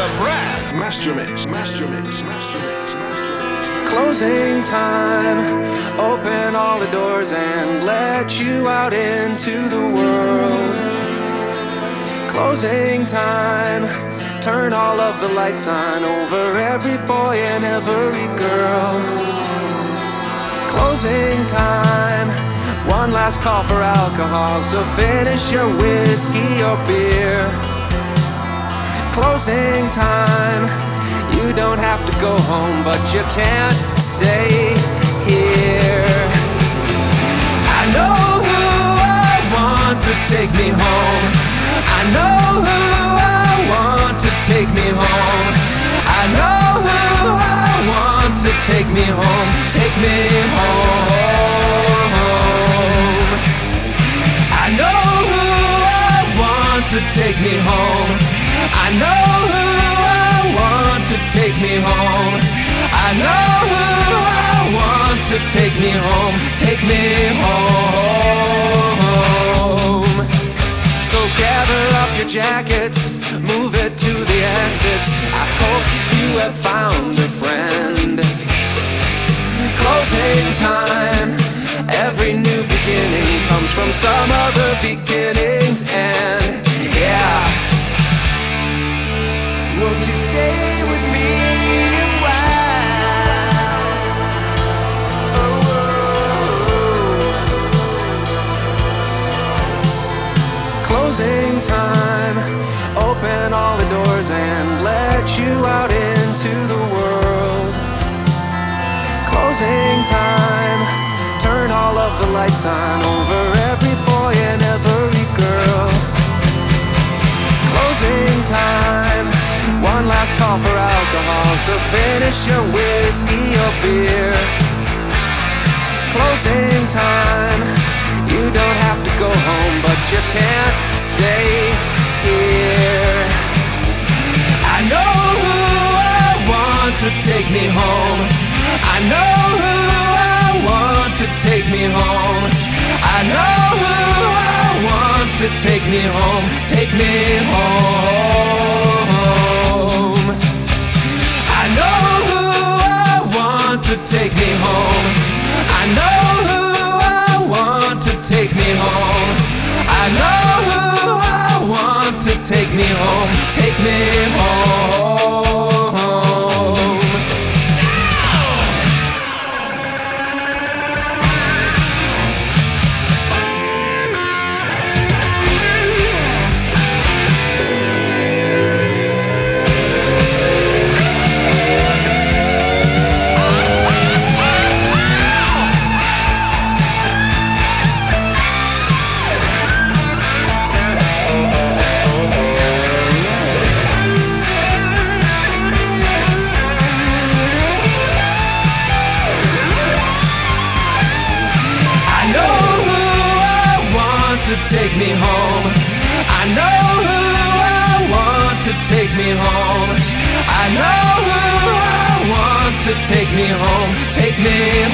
the Brad. Master Mix, Master Mix, Master Mix, Master Mix. Closing time. Open all the doors and let you out into the world. Closing time. Turn all of the lights on over every boy and every girl. Closing time. One last call for alcohol, so finish your whiskey or beer. Closing time. You don't have to go home, but you can't stay here. I know who I want to take me home. I know who I want to take me home. I know who I want to take me home. Take me home. I know who I want to take me home. I know who I want to take me home. I know who I want to take me home. Take me home. So gather up your jackets, move it to the exits. I hope you have found a friend. Closing time. Every new beginning comes from some other beginning's end. Yeah. Won't you stay with me a while? Closing time. Open all the doors and let you out into the world. Closing time. Turn all of the lights on over every boy and every girl. Closing time. One last call for alcohol, so finish your whiskey or beer. Closing time. You don't have to go home, but you can't stay here. I know who I want to take me home. I know who I want to take me home. I know who I want to take me home. Take me home. I know who I want to take me home. I know who I want to take me home. I know who I want to take me home. Take me home. Take me home. I know who I want to take me home. I know who I want to take me home. Take me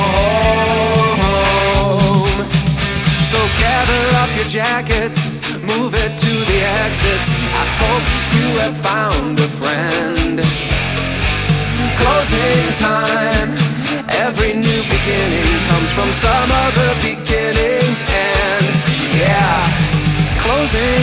home. So gather up your jackets, move it to the exits. I hope you have found a friend. Closing time. Every new beginning comes from some other beginning's end. Yeah. Closing